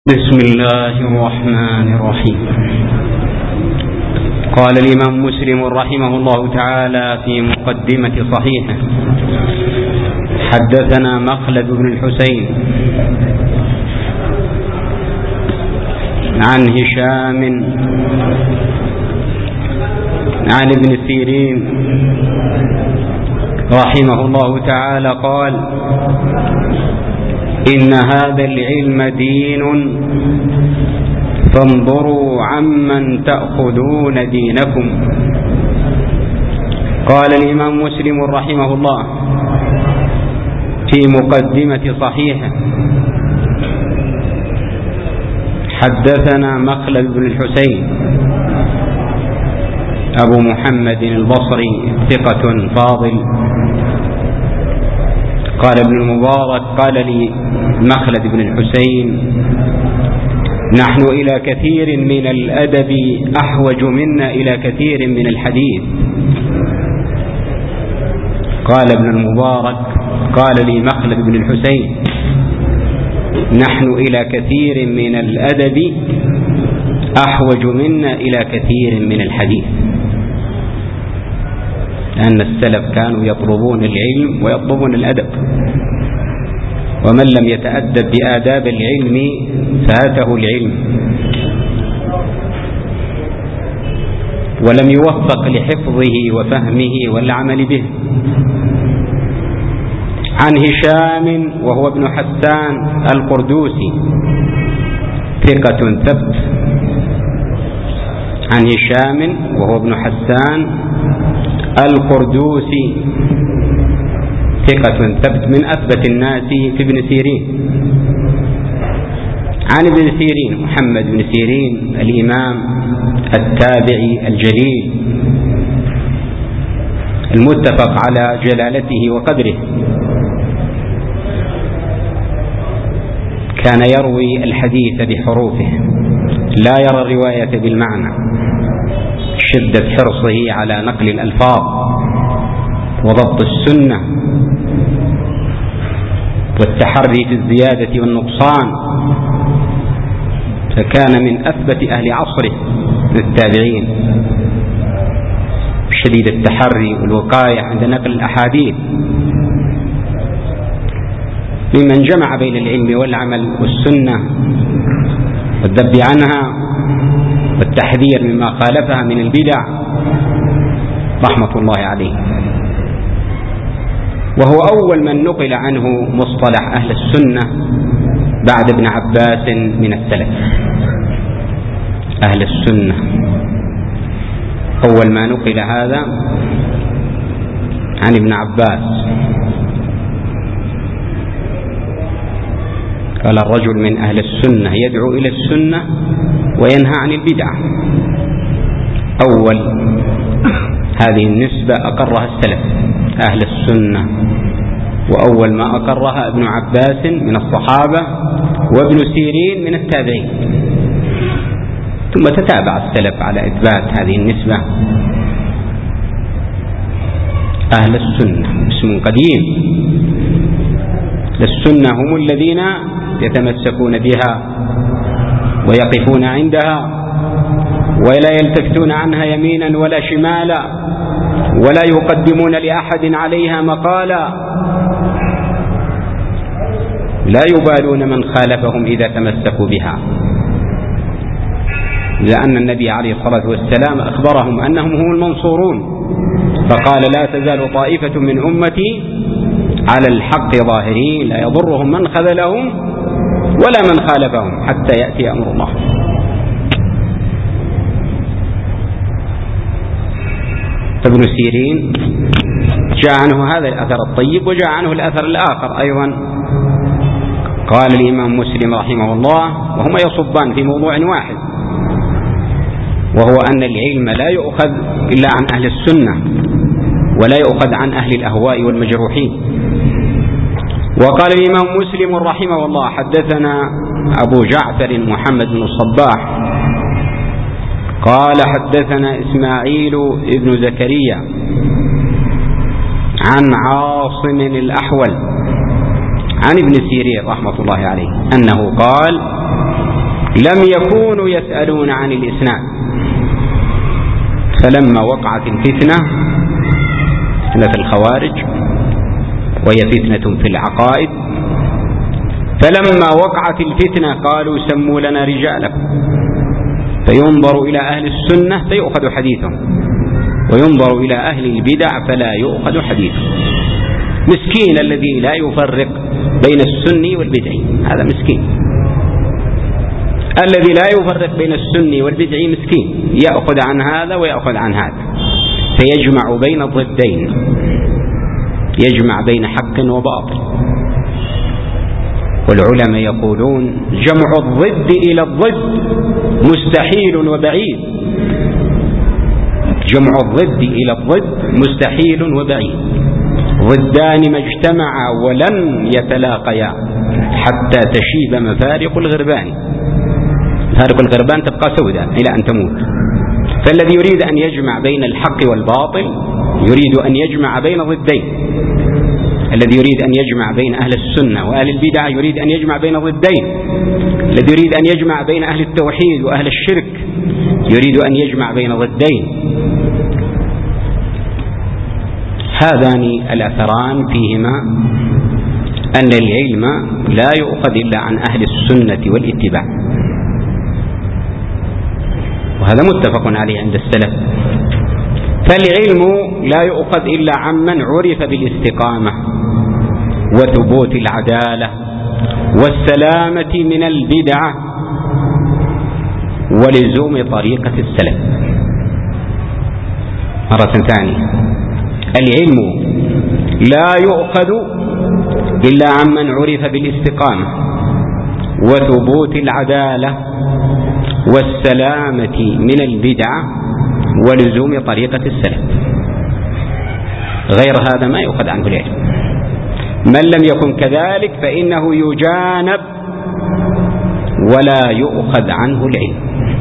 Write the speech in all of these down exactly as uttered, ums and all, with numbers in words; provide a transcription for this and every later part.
بسم الله الرحمن الرحيم. قال الإمام مسلم رحمه الله تعالى في مقدمة صحيحه: حدثنا مخلد بن الحسين عن هشام عن ابن سيرين رحمه الله تعالى قال: إن هذا العلم دين فانظروا عمن تأخذون دينكم. قال الإمام مسلم رحمه الله في مقدمة صحيحه: حدثنا مخلد بن الحسين أبو محمد البصري ثقة فاضل. قال ابن المبارك: قال لي مخلد بن الحسين: نحن إلى كثير من الأدب أحوج منا إلى كثير من الحديث. قال ابن المبارك: قال لي مخلد بن الحسين: نحن إلى كثير من الأدب أحوج منا إلى كثير من الحديث، لأن السلف كانوا يطلبون العلم ويطلبون الأدب، ومن لم يتأدب بآداب العلم فاته العلم، ولم يوفق لحفظه وفهمه والعمل به. عن هشام وهو ابن حسان القردوسي ثقة ثبت. عن هشام وهو ابن حسان القردوسي ثقة ثبت، من أثبت الناس في ابن سيرين. عن ابن سيرين محمد بن سيرين الإمام التابعي الجليل المتفق على جلالته وقدره، كان يروي الحديث بحروفه لا يرى الرواية بالمعنى، شدة حرصه على نقل الألفاظ وضبط السنة والتحري في الزيادة والنقصان، فكان من أثبت أهل عصره من التابعين، شديد التحري والوقاية عند نقل الأحاديث، ممن جمع بين العلم والعمل والسنة والذب عنها والتحذير مما خالفها من البدع رحمة الله عليه. وهو أول من نقل عنه مصطلح أهل السنة بعد ابن عباس من السلف. أهل السنة أول ما نقل هذا عن ابن عباس. قال: الرجل من أهل السنة يدعو إلى السنة وينهى عن البدع. أول هذه النسبة أقرها السلف أهل السنة، وأول ما أقرها ابن عباس من الصحابة وابن سيرين من التابعين، ثم تتابع السلف على إثبات هذه النسبة. أهل السنة اسم قديم، السنة هم الذين يتمسكون بها ويقفون عندها ولا يلتفتون عنها يمينا ولا شمالا، ولا يقدمون لأحد عليها مقالا، لا يبالون من خالفهم إذا تمسكوا بها، لأن النبي عليه الصلاة والسلام أخبرهم أنهم هم المنصورون، فقال: لا تزال طائفة من أمتي على الحق ظاهرين لا يضرهم من خذلهم ولا من خالفهم حتى يأتي أمر الله. ابن سيرين جاء عنه هذا الأثر الطيب، وجاء عنه الأثر الآخر أيضا. قال الإمام مسلم رحمه الله، وهما يصبان في موضوع واحد، وهو أن العلم لا يؤخذ إلا عن أهل السنة ولا يؤخذ عن أهل الأهواء والمجروحين. وقال الإمام مسلم رحمه الله: حدثنا أبو جعفر محمد بن الصباح قال: حدثنا إسماعيل ابن زكريا عن عاصم الأحول عن ابن سيرين رحمة الله عليه أنه قال: لم يكونوا يسألون عن الإسناد، فلما وقعت الفتنة، فتنة الخوارج وهي فتنة في العقائد، فلما وقعت الفتنة قالوا سموا لنا رجالكم، فينظر إلى أهل السنة فيؤخذ حديثهم، وينظر إلى أهل البدع فلا يؤخذ حديثهم. مسكين الذي لا يفرق بين السني والبدعي، هذا مسكين. الذي لا يفرق بين السني والبدعي مسكين، يأخذ عن هذا ويأخذ عن هذا، فيجمع بين الضدين، يجمع بين حق وباطل. والعلماء يقولون جمع الضد إلى الضد مستحيل وبعيد، جمع الضد إلى الضد مستحيل وبعيد. ضدان ما اجتمعا ولن يتلاقيا حتى تشيب مفارق الغربان. مفارق الغربان تبقى سوداء إلى أن تموت. فالذي يريد أن يجمع بين الحق والباطل يريد أن يجمع بين ضدين. الذي يريد أن يجمع بين أهل السنة وأهل البدع يريد أن يجمع بين ضدين. الذي يريد أن يجمع بين أهل التوحيد وأهل الشرك يريد أن يجمع بين ضدين. هذان الأثران فيهما أن العلم لا يؤخذ إلا عن أهل السنة والاتباع، وهذا متفق عليه عند السلف. فالعلم لا يؤخذ إلا عمن عرف بالاستقامة وثبوت العدالة والسلامة من البدعة ولزوم طريقة السلف. مرة ثانية، العلم لا يؤخذ إلا عمن عرف بالاستقامة وثبوت العدالة والسلامة من البدعة ولزوم طريقة السلف. غير هذا ما يؤخذ عنه العلم. من لم يكن كذلك فإنه يجانب ولا يؤخذ عنه العلم،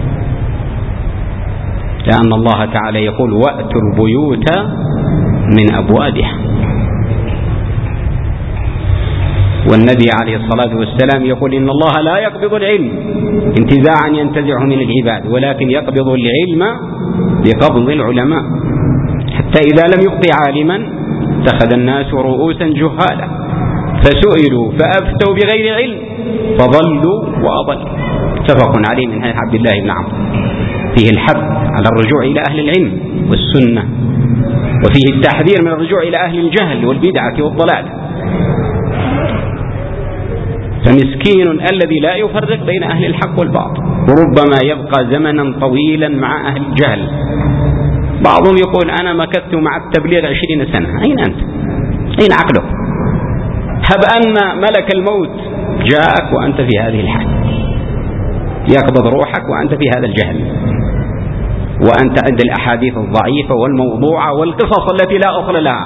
لأن الله تعالى يقول وأتوا البيوت من أبوابها. والنبي عليه الصلاة والسلام يقول إن الله لا يقبض العلم انتزاعا ينتزعه من العباد، ولكن يقبض العلم بقبض العلماء، حتى إذا لم يبق عالما اتخذ الناس رؤوسا جهالا فسئلوا فأفتوا بغير علم فضلوا وأضلوا. متفق عليه من حديث عبد الله بن عمرو، فيه الحث على الرجوع إلى أهل العلم والسنة، وفيه التحذير من الرجوع إلى أهل الجهل والبدعة والضلال. فمسكين الذي لا يفرق بين أهل الحق والباطل، وربما يبقى زمنا طويلا مع أهل الجهل. بعضهم يقول أنا مكثت مع التبليغ عشرين سنة. أين أنت؟ أين عقلك؟ هب أن ملك الموت جاءك وأنت في هذه الحال، يقبض روحك وأنت في هذا الجهل، وأنت عند الأحاديث الضعيفة والموضوعة والقصص التي لا أصل لها،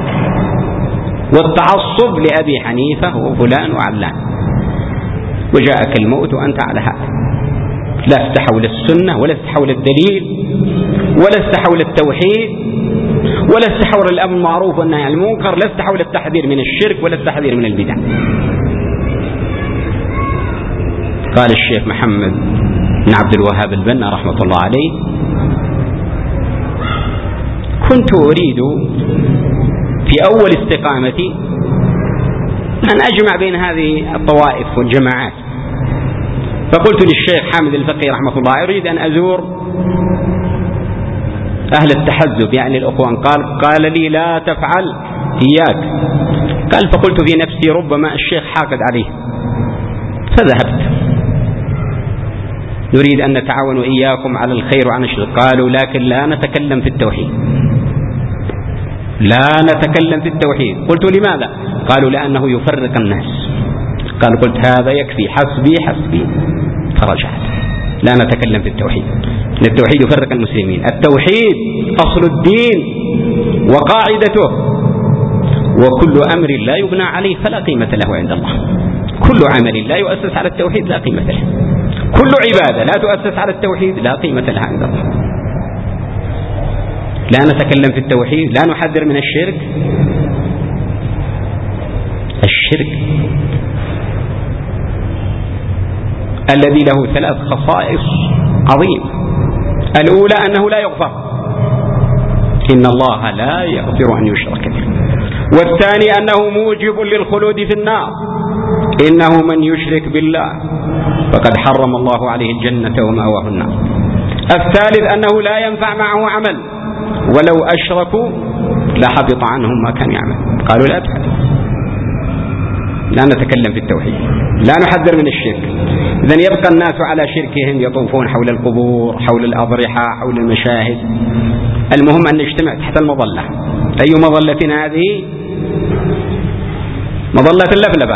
والتعصب لأبي حنيفة وفلان وعلان، وجاءك الموت وأنت على هذا. لست حول السنة ولست حول الدليل ولست حول التوحيد ولست حول الأمر بالمعروف والنهي عن المنكر، لست حول التحذير من الشرك ولا التحذير من البدع. قال الشيخ محمد بن عبد الوهاب البنا رحمة الله عليه: كنت أريد في أول استقامتي أن أجمع بين هذه الطوائف والجماعات، فقلت للشيخ حامد الفقي رحمة الله أريد أن أزور أهل التحزب يعني الأخوان. قال قال لي لا تفعل، إياك. قال فقلت في نفسي ربما الشيخ حاقد عليه، فذهبت. نريد أن نتعاون إياكم على الخير وعن الشر. قالوا لكن لا نتكلم في التوحيد، لا نتكلم في التوحيد. قلت لماذا؟ قالوا لأنه يفرق الناس. قال قلت هذا يكفي، حسبي حسبي، فرجعت. لا نتكلم في التوحيد، التوحيد يفرق المسلمين، التوحيد أصل الدين وقاعدته، وكل أمر لا يبنى عليه فلا قيمة له عند الله. كل عمل لا يؤسس على التوحيد لا قيمة له، كل عبادة لا تؤسس على التوحيد لا قيمة لها عند الله. لا نتكلم في التوحيد، لا نحذر من الشرك. الشرك الذي له ثلاث خصائص عظيمة. الأولى أنه لا يغفر، إن الله لا يغفر أن يشرك به. والثاني أنه موجب للخلود في النار، إنه من يشرك بالله فقد حرم الله عليه الجنة ومأواه النار. الثالث أنه لا ينفع معه عمل، ولو أشركوا لحبط عنهم ما كان يعمل. قالوا لا تفعل، لا نتكلم في التوحيد، لا نحذر من الشرك. إذن يبقى الناس على شركهم، يطوفون حول القبور، حول الأضرحة، حول المشاهد. المهم أن نجتمع تحت المظلة. أي مظلة هذه؟ مظلة اللفلفة.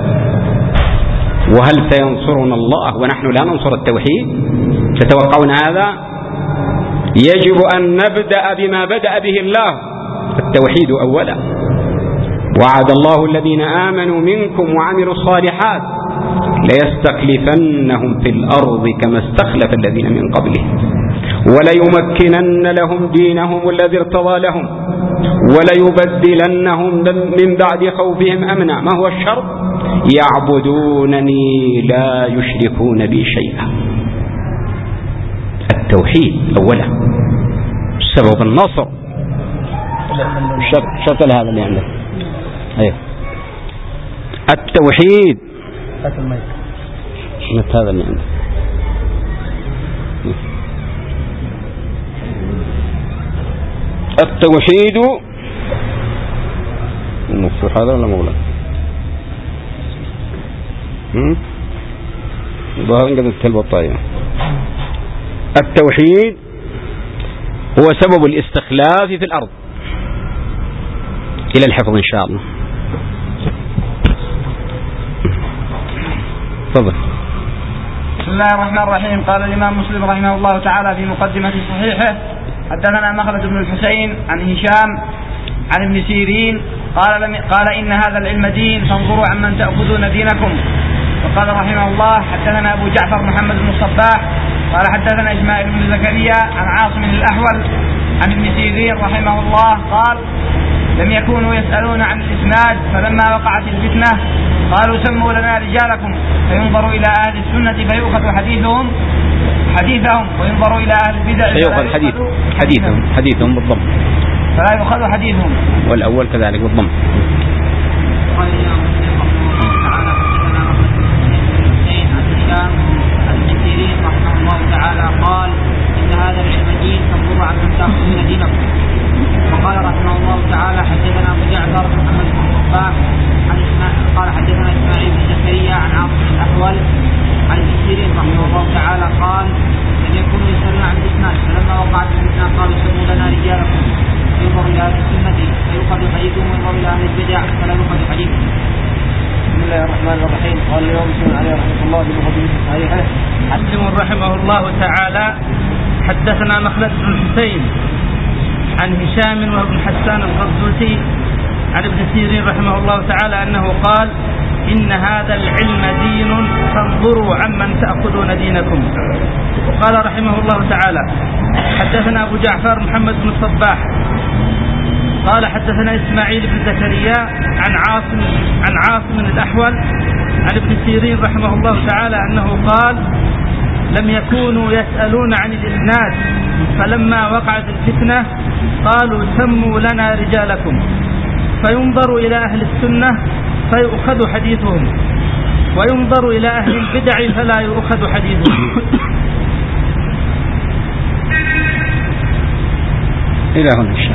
وهل سينصرنا الله ونحن لا ننصر التوحيد؟ تتوقعون هذا؟ يجب أن نبدأ بما بدأ به الله، التوحيد أولا. وعد الله الذين آمنوا منكم وعملوا الصالحات ليستخلفنهم في الأرض كما استخلف الذين من قبلهم وليمكنن لهم دينهم الذي ارتضى لهم وليبدلنهم من بعد خوفهم أمنا. ما هو الشرط؟ يعبدونني لا يشركون بي شيئا. التوحيد أولا سبب النصر. شغل هذا اللي عنده. أيه. التوحيد مت هذا اللي عنده. التوحيد مفتوح هذا ولا مغلق؟ هم ظاهر قد البطاية. التوحيد هو سبب الاستخلاف في الأرض. إلى الحفظ إن شاء الله. تفضل. بسم الله الرحمن الرحيم. قال الإمام مسلم رحمه الله تعالى في مقدمة صحيحه: حدثنا مخلد بن الحسين عن هشام عن ابن سيرين قال, لم قال إن هذا العلم دين فانظروا عمن تأخذون دينكم. وقال رحمه الله: حدثنا أبو جعفر محمد بن الصباح قال حدثنا إسماعيل بن زكريا عن عاصم الأحول عن ابن سيرين رحمه الله قال: لم يكونوا يسألون عن الإسناد، فلما وقعت الفتنة قالوا سموا لنا رجالكم، فينظروا إلى أهل السنة فيؤخذ حديثهم حديثهم وينظروا إلى أهل البدع فيؤخذ حديث حديثهم حديثهم بالضم، فلا يؤخذ حديثهم. والأول كذلك بالضم. قال الإمام مسلم رحمه الله تعالى: حدثنا حسين عن هشام عن ابن سيرين رحمه الله تعالى قال: إن هذا العلم دين فانظروا عمن تأخذون دينكم. وقال رحمه الله تعالى: حدثنا أبو جعفر محمد بن الصباح قال حدثنا إسماعيل بن زكريا عن عاصم الأحول عن ابن سيرين رحمه الله تعالى قال: لم يكونوا يسألون عن الإسناد، فلما وقعت الفتنة قالوا سموا لنا رجالكم، فينظر إلى أهل السنة فيؤخذ حديثهم وينظر إلى أهل البدع فلا يؤخذ حديثهم. بسم الله الرحمن الرحيم. قال الإمام مسلم عليه رحمه الله في مقدمة صحيحه: مسلم رحمه الله تعالى حدثنا مخلد بن الحسين عن هشام وابن حسان القرزوسي عن ابن سيرين رحمه الله تعالى أنه قال: إن هذا العلم دين فانظروا عمن تأخذون دينكم. وقال رحمه الله تعالى: حدثنا أبو جعفر محمد بن الصباح قال حدثنا إسماعيل بن زكريا عن عاصم عن عاصم الأحول عن ابن سيرين رحمه الله تعالى أنه قال: لم يكونوا يسألون عن الإسناد، فلما وقعت الفتنة قالوا سموا لنا رجالكم، فينظر إلى أهل السنة فيؤخذ حديثهم وينظر إلى أهل البدع فلا يؤخذ حديثهم. إلى هنا إن شاء